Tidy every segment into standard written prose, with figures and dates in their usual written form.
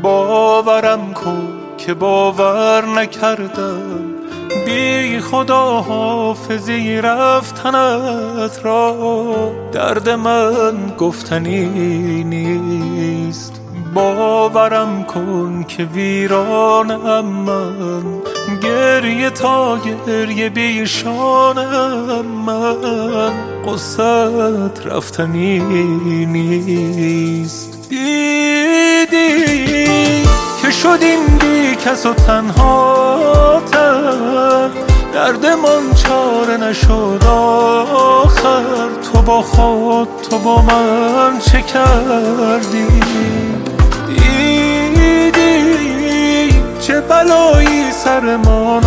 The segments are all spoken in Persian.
باورم کن که باور نکردم، بی خدا حافظی رفتنت را. درد من گفتنی نیست، باورم کن که ویرانم من، گریه تا گریه بیشانم من، قصت رفتنی نیست. دیدی که شدیم بی کس و تنها تر، درد من چاره نشد آخر. تو با خود تو با من چه کردی؟ دیدی چه بلایی سرمان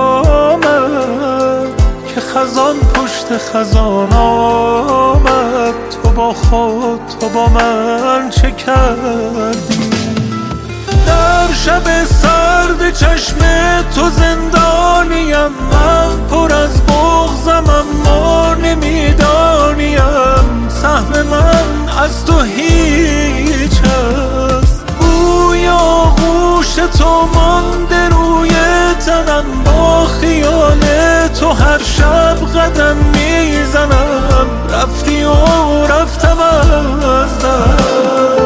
آمد، که خزان پشت خزان آمد. تو با خود تو با من چه کردی؟ در شب سرد چشم تو زندانیم، من پر از بغضم اما نمیدانیم. سهم من از تو هیچ است، بوی آغوش تو مانده روی تنم. با خیال تو هر شب قدم میزنم، رفتی و رفتم از دست.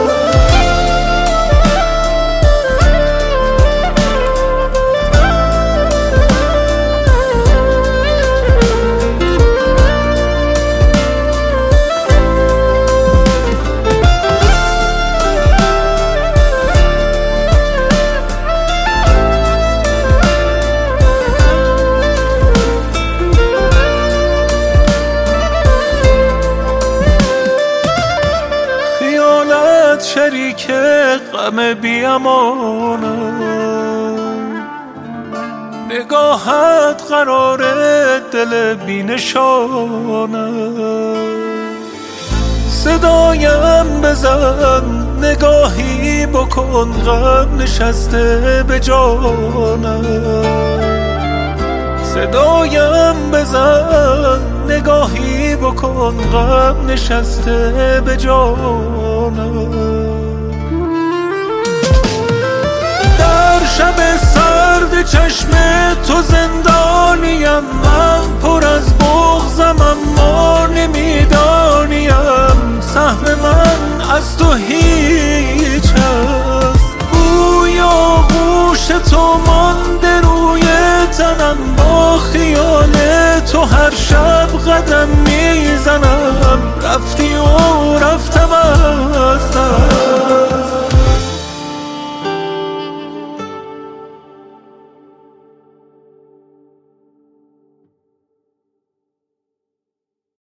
شریک غم بیامانم، نگاهت قرار دل بینشانم. صدایم بزن نگاهی بکن، غم نشسته به جانم. صدایم بزن نگاهی بکن، غم نشسته به جانم. در شب سرد چشم تو زندانیم، من پر از بغضم اما نمیدانیم. سهم من از تو هیچ است، بوی آغوش تو مانده روی تنم. با خیال تو هر شب قدم